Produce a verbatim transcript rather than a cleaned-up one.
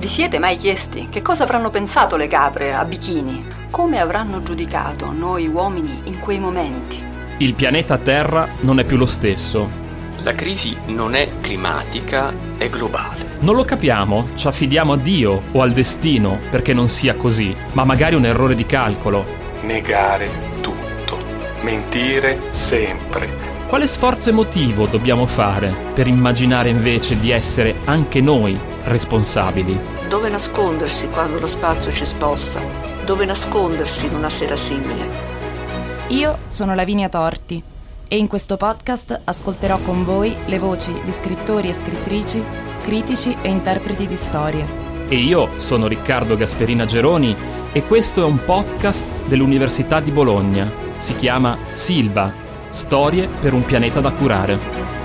Vi siete mai chiesti che cosa avranno pensato le capre a bikini? Come avranno giudicato noi uomini in quei momenti? Il pianeta Terra non è più lo stesso. La crisi non è climatica, è globale. Non lo capiamo, ci affidiamo a Dio o al destino perché non sia così, ma magari un errore di calcolo. Negare tutto, mentire sempre. Quale sforzo emotivo dobbiamo fare per immaginare invece di essere anche noi responsabili? Dove nascondersi quando lo spazio ci sposta? Dove nascondersi in una sera simile? Io sono Lavinia Torti e in questo podcast ascolterò con voi le voci di scrittori e scrittrici, critici e interpreti di storie. E io sono Riccardo Gasperina Geroni e questo è un podcast dell'Università di Bologna. Si chiama Silva, Storie per un pianeta da curare.